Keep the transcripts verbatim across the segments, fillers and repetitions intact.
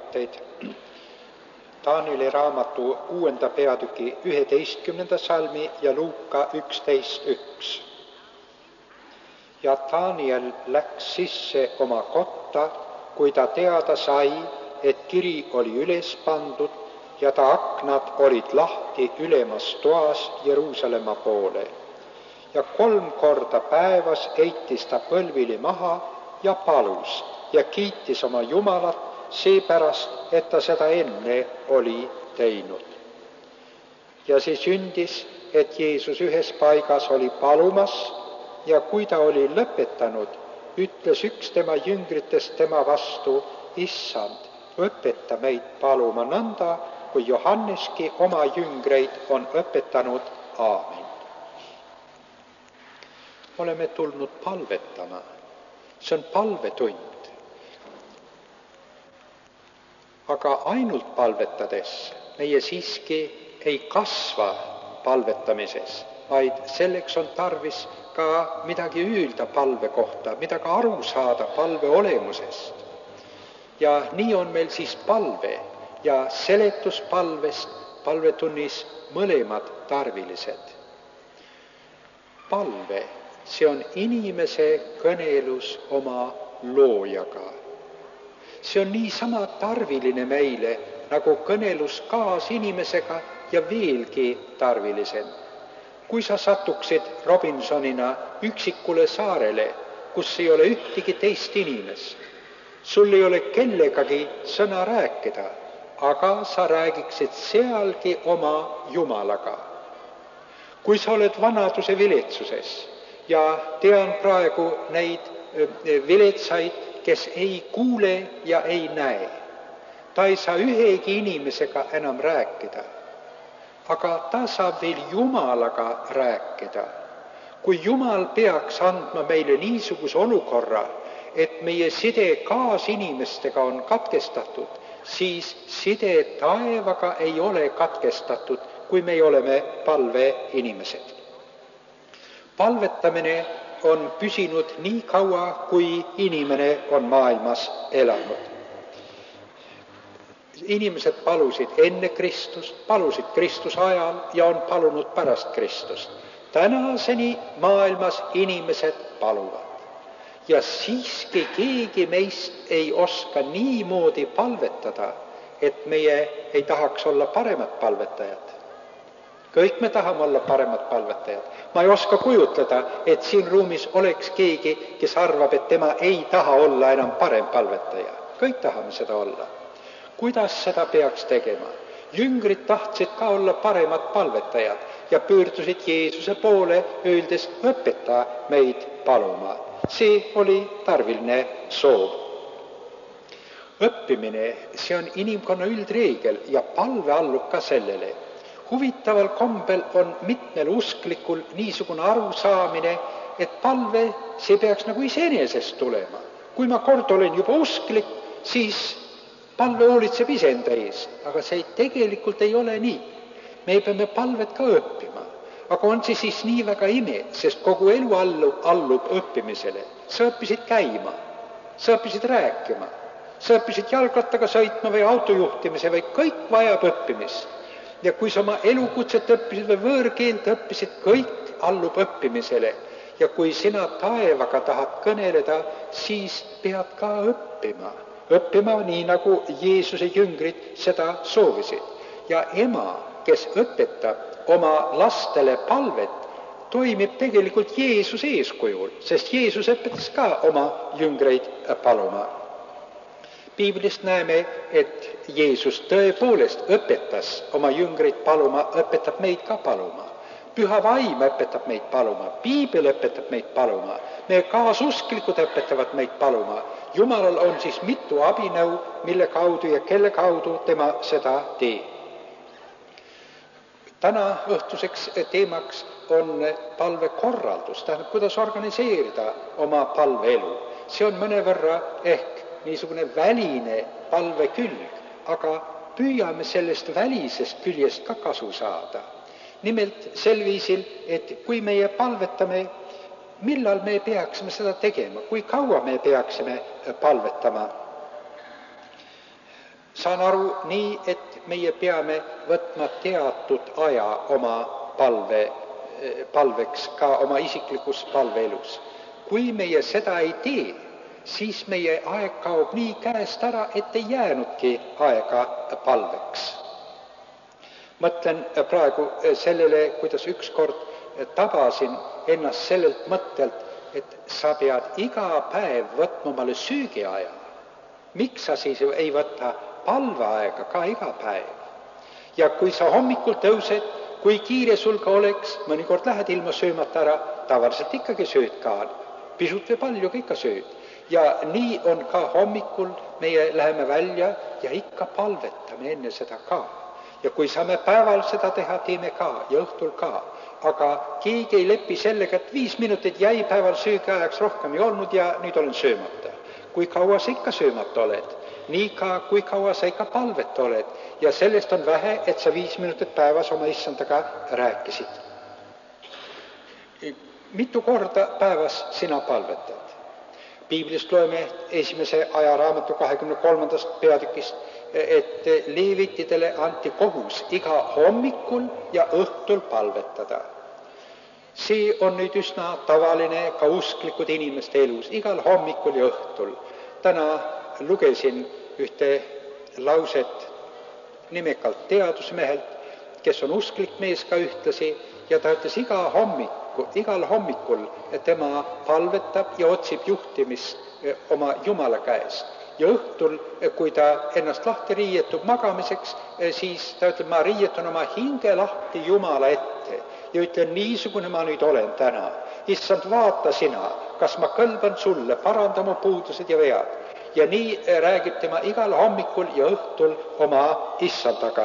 mõtteid Taanieli raamatu kuuenda peatüki üheteistkümnenda salmi ja Luuka üksteist üks. Ja Taaniel läks sisse oma kotta, kui ta teada sai, et kiri oli üles pandud ja ta aknad olid lahti ülemas toas Jeruusalemma poole. Ja kolm korda päevas eitis ta põlvili maha ja palus ja kiitis oma Jumalat seepärast, et ta seda enne oli teinud. Ja siis sündis, et Jeesus ühes paigas oli palumas ja kui ta oli lõpetanud, ütles üks tema jüngritest tema vastu: Issand, õpeta meid paluma nõnda, kui Johanneski oma jüngreid on õpetanud. Aamen. Oleme tulnud palvetama. See on palvetund. Aga ainult palvetades meie siiski ei kasva palvetamises, vaid selleks on tarvis ka midagi öelda palve kohta, midagi aru saada palve olemusest. Ja nii on meil siis palve ja seletuspalvest palvetunnis mõlemad tarvilised. Palve, see on inimese kõnelus oma loojaga. See on niisama tarviline meile, nagu kõnelus kaasinimesega ja veelgi tarvilisem. Kui sa satuksid Robinsonina üksikule saarele, kus ei ole ühtegi teist inimest, sul ei ole kellegagi sõna rääkida, aga sa räägiksid sealgi oma Jumalaga. Kui sa oled vanaduse viletsuses ja tean praegu neid viletsaid, kes ei kuule ja ei näe. Ta ei saa ühegi inimesega enam rääkida, aga ta saab veel Jumalaga rääkida. Kui Jumal peaks andma meile niisuguse olukorra, et meie side kaasinimestega on katkestatud, siis side taevaga ei ole katkestatud, kui me oleme palveinimesed. Palvetamine on püsinud nii kaua, kui inimene on maailmas elanud. Inimesed palusid enne Kristust, palusid Kristuse ajal ja on palunud pärast Kristust. Tänaseni maailmas inimesed paluvad. Ja siiski keegi meist ei oska niimoodi palvetada, et meie ei tahaks olla paremad palvetajad. Kõik me tahame olla paremad palvetajad. Ma ei oska kujutleda, et siin ruumis oleks keegi, kes arvab, et tema ei taha olla enam parem palvetaja. Kõik tahame seda olla. Kuidas seda peaks tegema? Jüngrid tahtsid ka olla paremad palvetajad ja pöördusid Jeesuse poole, öeldes: õpeta meid paluma. See oli tarviline soov. Õppimine, see on inimkonna üldreegel ja palve allub ka sellele. Huvitaval kombel on mitmel usklikul niisugune arusaamine, et palve, see peaks nagu iseenesest tulema. Kui ma kord olen juba usklik, siis palve hoolitseb iseenda eest, aga see tegelikult ei ole nii. Me peame palvet ka õppima. Aga on see siis nii väga ime, sest kogu elu allub, allub õppimisele. Sa õppisid käima, sa õppisid rääkima, sa õppisid jalgrattaga sõitma või autojuhtimise või kõik vajab õppimist. Ja kui sa oma elukutset õppisid või võõrkeelt õppisid, kõik allub õppimisele. Ja kui sina taevaga tahad kõneleda, siis pead ka õppima. Õppima nii, nagu Jeesuse jüngrid seda soovisid. Ja ema, kes õpetab oma lastele palvet, toimib tegelikult Jeesuse eeskujul, sest Jeesus õpetas ka oma jüngreid paluma. Piiblist näeme, et Jeesus tõepoolest õpetas oma jüngreid paluma, õpetab meid ka paluma. Püha vaim õpetab meid paluma, Piibel õpetab meid paluma, meie kaasusklikud õpetavad meid paluma. Jumalal on siis mitu abinõu, mille kaudu ja kelle kaudu tema seda teeb. Täna õhtuseks teemaks on palvekorraldus, tähendab, kuidas organiseerida oma palveelu. See on mõnevõrra ehk niisugune väline palve külg, aga püüame sellest välisest küljest ka kasu saada. Nimelt sel viisil, et kui meie palvetame, millal me peaksime seda tegema, kui kaua me peaksime palvetama. saan aru nii, et meie peame võtma teatud aja oma palve, palveks, ka oma isiklikus palveelus. Kui meie seda ei tee, siis meie aeg kaob nii käest ära, et ei jäänudki aega palveks. Mõtlen praegu sellele, kuidas ükskord tabasin ennast sellelt mõttelt, et sa pead iga päev võtma omale süügiaja. Miks sa siis ei võta palveaega ka iga päev? Ja kui sa hommikul tõused, kui kiire sul ka oleks, mõnikord lähed ilma söömata ära, tavaliselt ikkagi sööd ka, pisut või palju ikka sööd. Ja nii on ka hommikul, meie läheme välja ja ikka palvetame enne seda ka. Ja kui saame päeval seda teha, teeme ka ja õhtul ka. Aga keegi ei lepi sellega, et viis minutit jäi päeval söögiajaks, rohkem ei olnud ja nüüd olen söömata. Kui kaua sa ikka söömata oled, nii ka kui kaua sa ikka palvet oled. Ja sellest on vähe, et sa viis minutit päevas oma issandaga rääkisid. Mitu korda päevas sina palvetad? Piiblist loeme esimese ajaraamatu kahekümne kolmandast peatükist, et leevitidele anti kohus iga hommikul ja õhtul palvetada. See on nüüd üsna tavaline ka usklikud inimeste elus, igal hommikul ja õhtul. Täna lugesin ühte lauset nimekalt teadusmehelt, kes on usklik mees ka ühtlasi, ja ta ütles iga hommikul, igal hommikul, et tema palvetab ja otsib juhtimist oma Jumala käest. Ja õhtul, kui ta ennast lahti riietub magamiseks, siis ta ütleb, ma riietun oma hinge lahti Jumala ette ja ütlen, niisugune ma nüüd olen täna. Issand, vaata sina, kas ma kõlban sulle, paranda mu puudused ja vead. Ja nii räägib tema igal hommikul ja õhtul oma issandaga.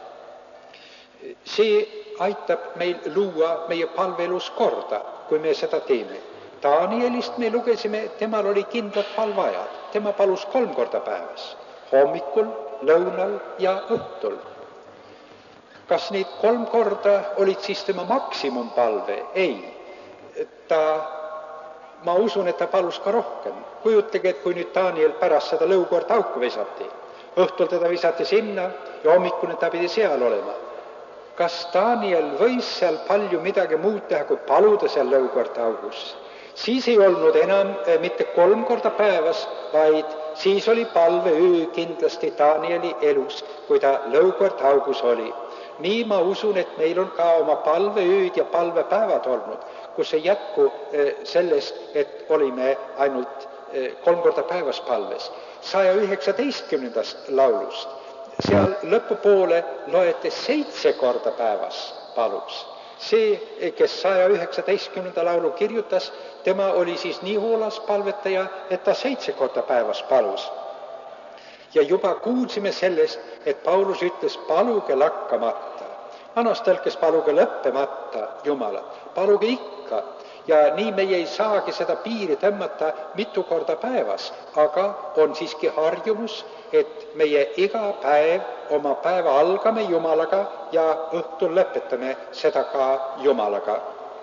See aitab meil luua meie palveelus korda, kui me seda teeme. Danielist me lugesime, et temal oli kindlad palveajad. Tema palus kolm korda päevas, hommikul, lõunal ja õhtul. Kas neid kolm korda olid siis tema maksimumpalve? Ei. Ta, ma usun, et ta palus ka rohkem. Kujutage, et kui nüüd Daniel pärast seda lõukorda auku visati, õhtul teda visati sinna ja hommikune ta pidi seal olema. Kas Daniel võis seal palju midagi muud teha, kui paluda seal lõukorda augus? Siis ei olnud enam mitte kolm korda päevas, vaid siis oli palve öö kindlasti Danieli elus, kui ta lõukord augus oli. Nii ma usun, et meil on ka oma palveööd ja palvepäevad olnud, kus ei jätku sellest, et olime ainult kolm korda päevas palves. saja üheksateistkümnendast laulust, seal lõpupoole loete seitse korda päevas palus. See, kes saja üheksateistkümnenda laulu kirjutas, tema oli siis nii hoolas palvetaja, et ta seitse korda päevas palus. Ja juba kuulsime sellest, et Paulus ütles, paluge lakkamata. Vanas tõlkes paluge lõppemata Jumalat, paluge ikka. Ja nii meie ei saagi seda piiri tõmmata mitu korda päevas, aga on siiski harjumus, et meie iga päev oma päeva algame Jumalaga ja õhtul lõpetame seda ka Jumalaga.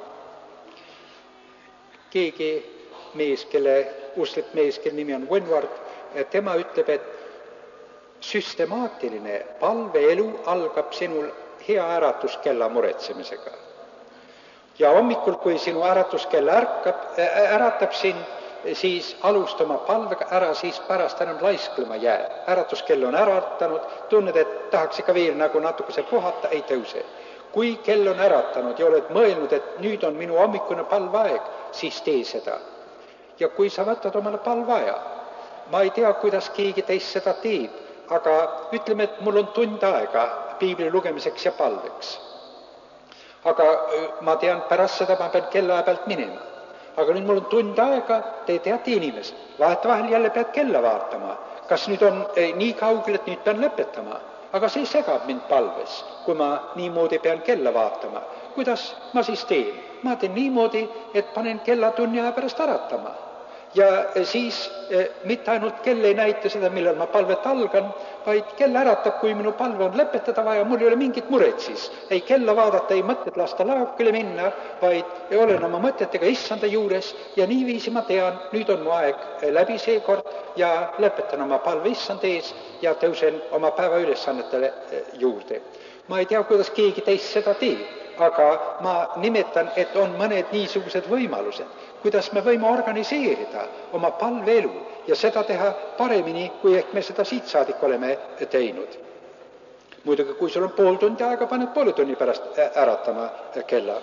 Keegi mees, kelle, usklik mees, kelle nimi on Wenward, tema ütleb, et süstemaatiline palveelu algab sinul hea äratuskella muretsemisega. Ja hommikul, kui sinu äratuskell ärkab, äratab sind, siis alustama palvega ära, siis pärast enam laisklema jää. Äratuskell on äratanud, tunned, et tahaks ikka veel nagu natukese puhata, ei tõuse. Kui kell on äratanud ja oled mõelnud, et nüüd on minu hommikune palveaeg, siis tee seda. Ja kui sa võtad omale palveaja, ma ei tea, kuidas keegi teist seda teeb, aga ütleme, et mul on tund aega piibli lugemiseks ja palveks. Aga ma tean, pärast seda ma pean kellaaja pealt minema. Aga nüüd mul on tund aega, te teate inimest, vahet vahel jälle pead kella vaatama. Kas nüüd on nii kaugel, et nüüd pean lõpetama? Aga see segab mind palves, kui ma niimoodi pean kella vaatama. Kuidas ma siis teen? Ma teen niimoodi, et panen kella tunni aja pärast äratama. ja siis mitte ainult kell ei näita seda, millal ma palvet algan, vaid kell äratab, kui minu palve on lõpetada vaja, mul ei ole mingit muret siis. Ei kella vaadata, ei mõtted lasta laokile minna, vaid olen oma mõtetega issanda juures ja niiviisi ma tean, nüüd on mu aeg läbi seekord ja lõpetan oma palve issanda ees ja tõusen oma päeva ülesannetele juurde. Ma ei tea, kuidas keegi teist seda teeb, aga ma nimetan, et on mõned niisugused võimalused, kuidas me võime organiseerida oma palveelu ja seda teha paremini, kui ehk me seda siit saadik oleme teinud. Muidugi, kui sul on pool tundi aega, paned poole tunni pärast äratama kella.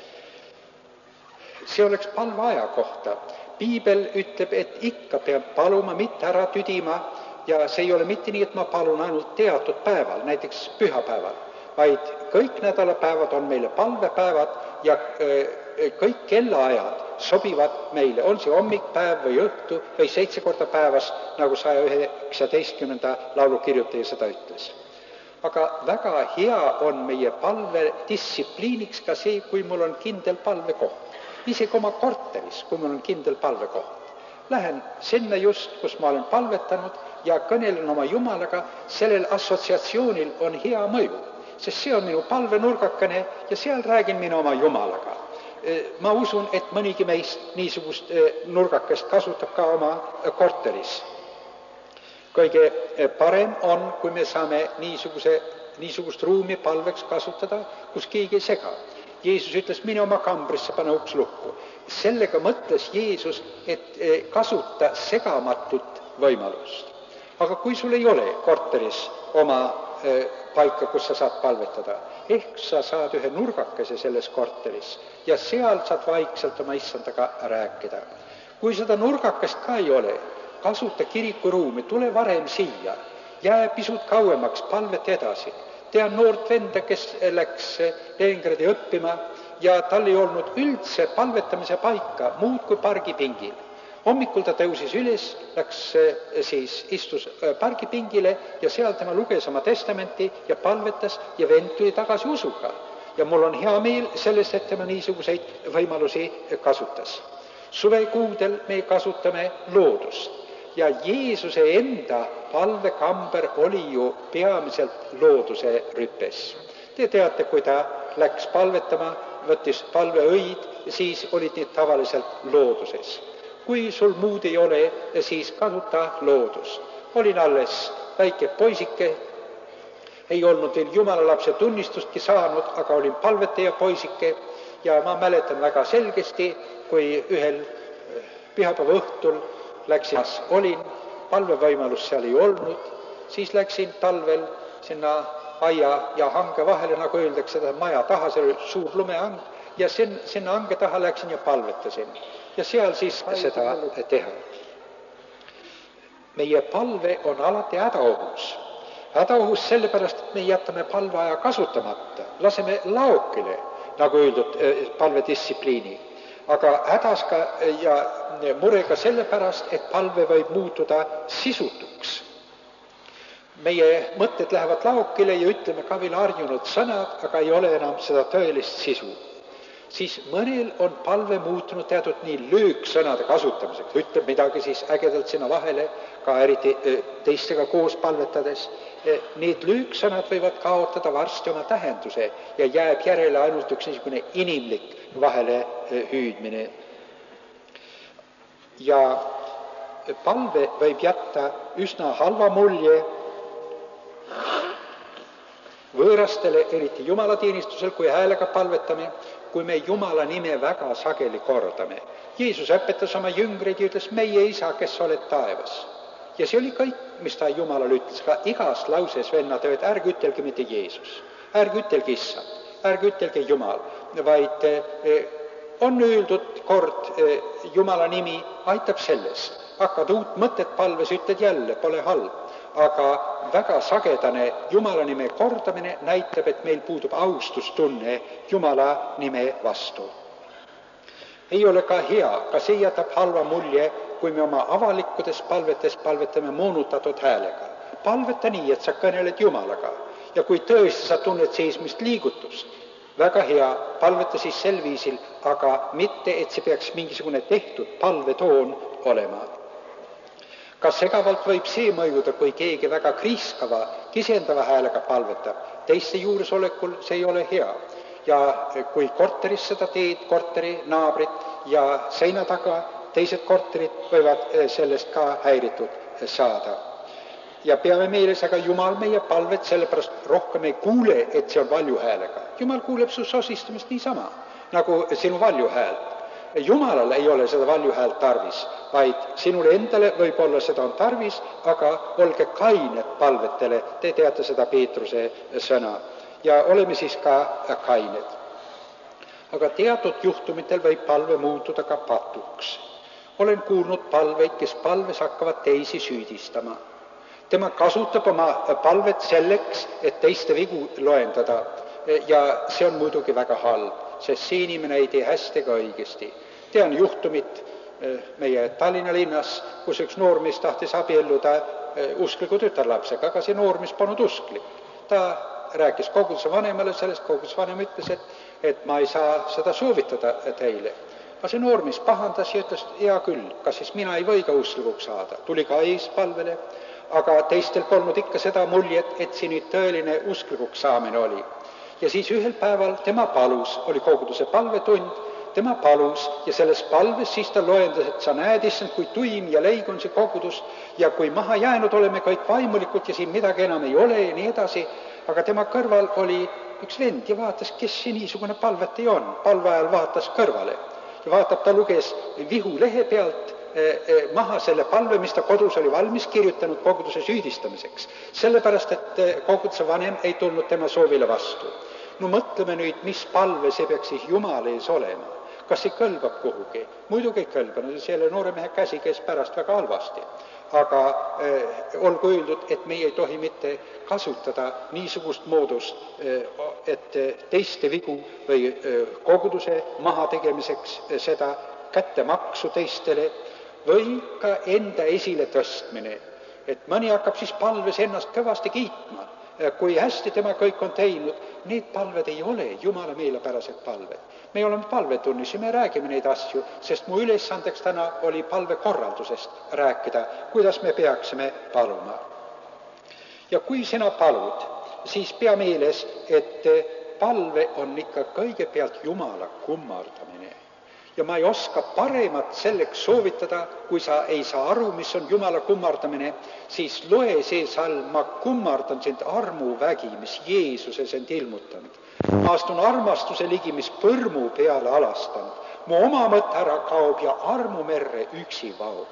See oleks palve aja kohta. Piibel ütleb, et ikka peab paluma, mitte ära tüdima ja see ei ole mitte nii, et ma palun ainult teatud päeval, näiteks pühapäeval, vaid kõik nädalapäevad on meile palvepäevad ja kõik kellaajad sobivad meile, on see hommikpäev või õhtu või seitse korda päevas, nagu saja üheksateistkümnenda laulu kirjutaja seda ütles. Aga väga hea on meie palve distsipliiniks ka see, kui mul on kindel palvekoht. Isegi oma korteris, kui mul on kindel palvekoht. Lähen sinna just, kus ma olen palvetanud ja kõnelen oma Jumalaga, sellel assotsiatsioonil on hea mõju. Sest see on minu palvenurgakene ja seal räägin mina oma Jumalaga. Ma usun, et mõnigi meist niisugust nurgakest kasutab ka oma korteris. Kõige parem on, kui me saame niisuguse, niisugust ruumi palveks kasutada, kus keegi ei sega. Jeesus ütles, mine oma kambrisse, pane uks lukku. Sellega mõtles Jeesus, et kasuta segamatut võimalust. Aga kui sul ei ole korteris oma paika, kus sa saad palvetada, ehk sa saad ühe nurgakese selles korteris ja seal saad vaikselt oma issandaga rääkida. Kui seda nurgakest ka ei ole, kasuta kirikuruumi, tule varem siia, jää pisut kauemaks palvet edasi. Tean noort venda, kes läks Leningradi õppima ja tal ei olnud üldse palvetamise paika muud kui pargipingil. Hommikul ta tõusis üles, läks siis, istus pargipingile ja seal tema luges oma testamenti ja palvetas ja vend tuli tagasi usuga. Ja mul on hea meel sellest, et tema niisuguseid võimalusi kasutas. Suvekuudel me kasutame loodust ja Jeesuse enda palvekamber oli ju peamiselt looduse rüpes. Te teate, kui ta läks palvetama, võttis palveõid, siis olid need tavaliselt looduses. Kui sul muud ei ole, siis kasuta loodust. Olin alles väike poisike, ei olnud veel jumalalapse tunnistustki saanud, aga olin palvetaja poisike ja ma mäletan väga selgesti, kui ühel pühapäeva õhtul läksin, olin, palvevõimalus seal ei olnud, siis läksin talvel sinna aia ja hange vahele, nagu öeldakse, seda maja taha, see oli suur lumehang, ja sin, sinna hange taha läksin ja palvetasin. Ja seal siis seda teha. Meie palve on alati hädaohus. Hädaohus sellepärast, et me jätame palveaja kasutamata. Laseme laokile, nagu öeldud, palvedistsipliini. Aga hädas ka ja murega sellepärast, et palve võib muutuda sisutuks. Meie mõtted lähevad laokile ja ütleme ka veel harjunud sõnad, aga ei ole enam seda tõelist sisu. Siis mõnel on palve muutunud teatud nii lööksõnade kasutamiseks. Ütleb midagi siis ägedalt sinna vahele, ka eriti teistega koos palvetades. Need lööksõnad võivad kaotada varsti oma tähenduse ja jääb järele ainult üks niisugune inimlik vahele hüüdmine. Ja palve võib jätta üsna halva mulje võõrastele, eriti jumalateenistusel, kui häälega palvetame, kui me Jumala nime väga sageli kordame. Jeesus õpetas oma jüngreid ja ütles, meie isa, kes oled taevas. Ja see oli kõik, mis ta Jumalale ütles, ka igas lauses vennad, et ärge ütelge mitte Jeesus, ärge ütelge issand, ärge ütelge Jumal, vaid on öeldud kord Jumala nimi, aitab sellest. Hakkad uut mõtet palves, ütled jälle, pole halb. Aga väga sagedane Jumala nime kordamine näitab, et meil puudub austustunne Jumala nime vastu. Ei ole ka hea, ka see jätab halva mulje, kui me oma avalikkudes palvetes palvetame moonutatud häälega. Palveta nii, et sa kõneled Jumalaga ja kui tõesti sa tunned seismist liigutust, väga hea, palveta siis sel viisil, aga mitte, et see peaks mingisugune tehtud palvetoon olema. Kas segavalt võib see mõjuda, kui keegi väga kriiskava, kisendava häälega palvetab? Teiste juuresolekul see ei ole hea. Ja kui korteris seda teed, korteri naabrit ja seina taga, teised korterid võivad sellest ka häiritud saada. Ja peame meeles, aga Jumal meie palvet sellepärast rohkem ei kuule, et see on valju häälega. Jumal kuuleb su sosistamist niisama, nagu sinu valju häält. Jumalale ei ole seda valju häält tarvis, vaid sinule endale võib-olla seda on tarvis, aga olge kained palvetele, te teate seda Peetruse sõna. Ja oleme siis ka kained. Aga teatud juhtumitel võib palve muutuda ka patuks. Olen kuulnud palveid, kes palves hakkavad teisi süüdistama. Tema kasutab oma palvet selleks, et teiste vigu loendada. Ja see on muidugi väga halb, sest see inimene ei tee hästi ega õigesti. Tean juhtumit meie Tallinna linnas, kus üks noormees tahtis abielluda uskliku tütarlapsega, aga see noormees polnud usklik. Ta rääkis koguduse vanemale sellest, koguduse vanem ütles, et, et ma ei saa seda soovitada teile. Aga see noormees pahandas ja ütles, hea küll, kas siis mina ei või ka usklikuks saada. Tuli ka ees palvele, aga teistel polnud ikka seda muljet, et see nüüd tõeline usklikuks saamine oli. Ja siis ühel päeval tema palus, oli koguduse palvetund, tema palus ja selles palves siis ta loendas, et sa näed, issand, kui tuim ja leig on see kogudus ja kui maha jäänud oleme kõik vaimulikult ja siin midagi enam ei ole ja nii edasi, aga tema kõrval oli üks vend ja vaatas, kes see niisugune palvetaja on. Palve ajal vaatas kõrvale ja vaatab, ta luges vihu lehe pealt maha selle palve, mis ta kodus oli valmis kirjutanud koguduse süüdistamiseks, sellepärast, et koguduse vanem ei tulnud tema soovile vastu. No mõtleme nüüd, mis palve see peaks siis Jumal ees olema. Kas see kõlbab kuhugi? Muidugi ei kõlba, no selle noore mehe käsi käis pärast väga halvasti. Aga eh, olgu öeldud, et meie ei tohi mitte kasutada niisugust moodust, eh, et teiste vigu või eh, koguduse maha tegemiseks eh, seda kättemaksu teistele või ka enda esile tõstmine. Et mõni hakkab siis palves ennast kõvasti kiitma, kui hästi tema kõik on teinud. Need palved ei ole Jumala meelepärased palved. Me oleme palvetunnis ja me räägime neid asju, sest mu ülesandeks täna oli palvekorraldusest rääkida, kuidas me peaksime paluma. Ja kui sina palud, siis pea meeles, et palve on ikka kõigepealt Jumala kummardamine. Ja ma ei oska paremat selleks soovitada, kui sa ei saa aru, mis on Jumala kummardamine, siis loe see salm, ma kummardan sind armuvägi, mis Jeesuses end ilmutanud. Ma astun armastuse ligi, mis põrmu peale alastanud. Mu oma mõte ära kaob ja armumerre üksi vaob.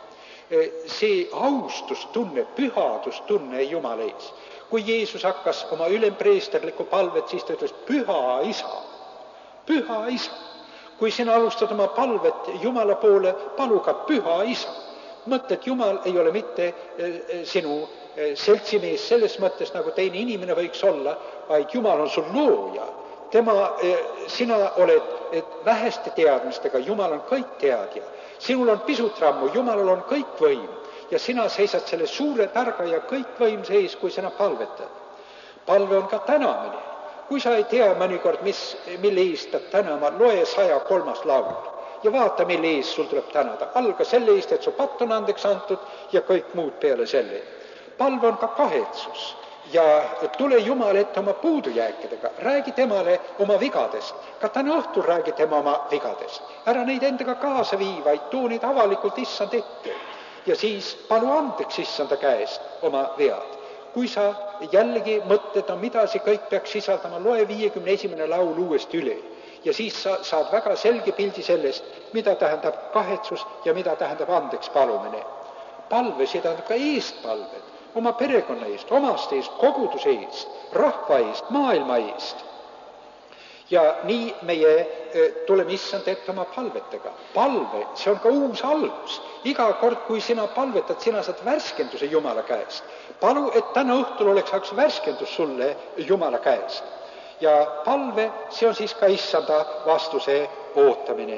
See austustunne, pühadustunne Jumala ees. Kui Jeesus hakkas oma ülempreesterlikku palvet, siis ta ütles, püha isa, püha isa. Kui sina alustad oma palvet Jumala poole, paluga püha isa. Mõtle, et Jumal ei ole mitte sinu seltsimees selles mõttes, nagu teine inimene võiks olla, vaid Jumal on sul looja. Tema, sina oled väheste teadmistega, Jumal on kõik teadja. Sinul on pisut rammu, Jumalal on kõik võim. Ja sina seisad selle suure targa ja kõik võimse ees, kui sina palvetad. Palve on ka tänamine. Kui sa ei tea mõnikord, mis, mille eest peab tänama, loe saja kolmas laul ja vaata, mille eest sul tuleb tänada. Alga selle eest, et su patt on andeks antud ja kõik muud peale selle. Palve on ka kahetsus ja tule Jumal ette oma puudujääkidega. Räägi temale oma vigadest. Ka täna õhtul räägi tema oma vigadest. Ära neid endaga kaasa vii, vaid too neid avalikult issand ette. Ja siis palu andeks issanda käest oma vead. Kui sa jällegi mõtled, no mida see kõik peaks sisaldama, loe viiekümne esimene laul uuesti üle. Ja siis sa saad väga selge pildi sellest, mida tähendab kahetsus ja mida tähendab andeks palumine. Palve, see tähendab ka eestpalved, oma perekonna eest, omaste eest, koguduse eest, rahva eest, maailma eest. Ja nii meie tuleme issand ette oma palvetega. Palve, see on ka uus algus. Iga kord, kui sina palvetad, sina saad värskenduse Jumala käest. Palu, et täna õhtul oleks üks värskendus sulle Jumala käest. Ja palve, see on siis ka issanda vastuse ootamine.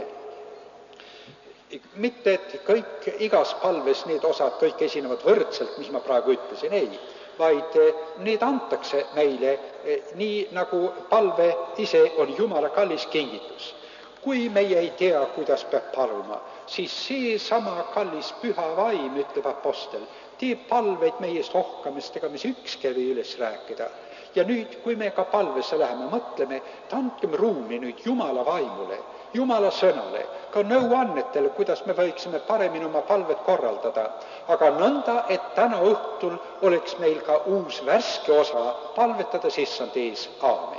Mitte, et kõik igas palves need osad kõik esinevad võrdselt, mis ma praegu ütlesin, ei. vaid need antakse meile, nii nagu palve ise on Jumala kallis kingitus. Kui meie ei tea, kuidas peab paluma, siis see sama kallis püha vaim, ütleb apostel, teeb palveid meiest rohkamistega, mis ükski ei või üles rääkida. Ja nüüd, kui me ka palvesse läheme, mõtleme, et andkem ruumi nüüd Jumala vaimule, Jumala sõnale, ka nõuannetele, kuidas me võiksime paremini oma palvet korraldada. Aga nõnda, et täna õhtul oleks meil ka uus värske osa palvetada issand ees. Aamen.